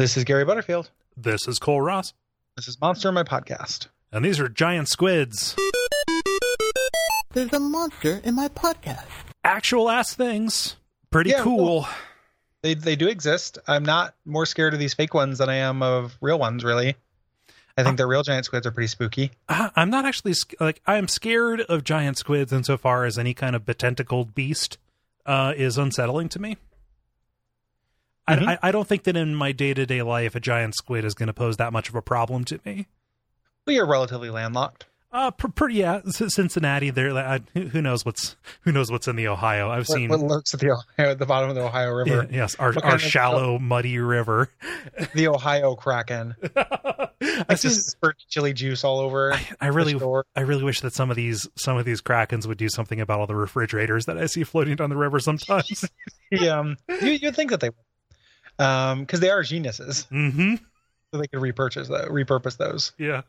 This is Gary Butterfield. This is Cole Ross. This is Monster, my podcast. And these are giant squids. There's a monster in my podcast. Actual ass things. Pretty cool. Well, they do exist. I'm not more scared of these fake ones than I am of real ones, really. I think the real giant squids are pretty spooky. I'm not actually, I'm scared of giant squids insofar as any kind of betentacled beast is unsettling to me. Mm-hmm. I don't think that in my day-to-day life a giant squid is going to pose that much of a problem to me. Well, you're relatively landlocked. Yeah, Cincinnati. There, who knows what's in the Ohio? I've seen what lurks at the bottom of the Ohio River. Yeah, yes, our shallow, muddy river. The Ohio Kraken. I just spurt chili juice all over. I really wish that some of these Krakens would do something about all the refrigerators that I see floating down the river sometimes. You'd think that they would, because they are geniuses. Mm-hmm. So they could repurpose those. Yeah.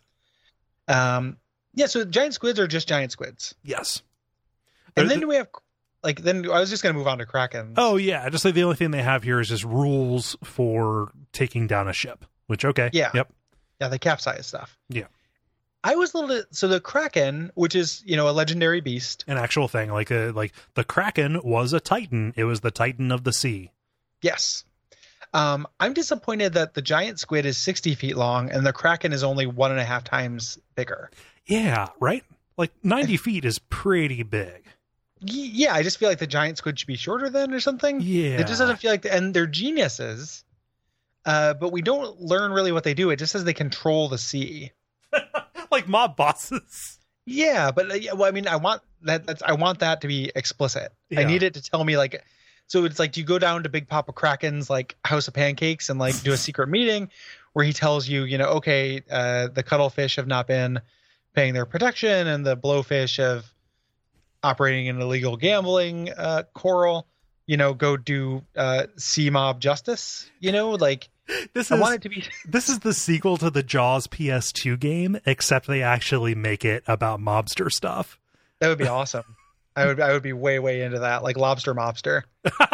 Yeah, so giant squids are just giant squids. Yes. And then we have, then I was just going to move on to Kraken. Oh, yeah. Just the only thing they have here is just rules for taking down a ship, which, okay. Yeah. Yep. Yeah, the capsize stuff. Yeah. I was so the Kraken, which is, a legendary beast. An actual thing. Like the Kraken was a Titan. It was the Titan of the sea. Yes. I'm disappointed that the giant squid is 60 feet long and the Kraken is only 1.5 times bigger. Yeah, right? 90 feet is pretty big. Yeah, I just feel like the giant squid should be shorter than or something. Yeah. It just doesn't feel like and they're geniuses, but we don't learn really what they do. It just says they control the sea. Like mob bosses. Yeah, but I want that. I want that to be explicit. Yeah. I need it to tell me so it's do you go down to Big Papa Kraken's House of Pancakes and do a secret meeting where he tells you, okay, the cuttlefish have not been paying their protection and the blowfish have operating in illegal gambling coral, go do sea mob justice, This is the sequel to the Jaws PS2 game, except they actually make it about mobster stuff. That would be awesome. I would be way into that, like Lobster Mobster.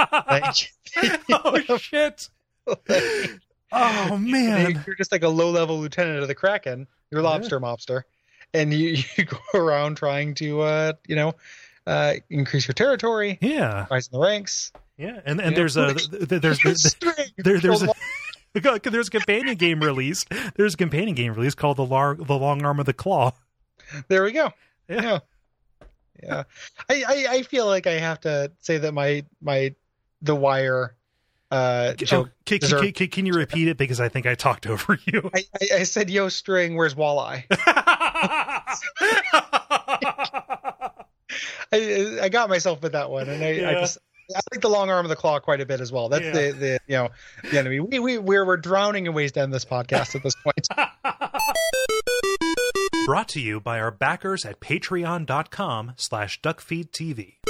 Oh shit! Oh man! You're just a low-level lieutenant of the Kraken. You're Lobster Mobster, and you go around trying to increase your territory. Yeah, rise in the ranks. Yeah, and there's a companion game released. There's a companion game released called the Long Arm of the Claw. There we go. Yeah. I feel like I have to say that the Wire joke. Can you repeat it, because I think I talked over you? I said, "Yo, String, where's Walleye?" I got myself with that one, and I like the Long Arm of the Claw quite a bit as well. That's the enemy. We're drowning in ways to end this podcast at this point. Brought to you by our backers at patreon.com/duckfeedtv.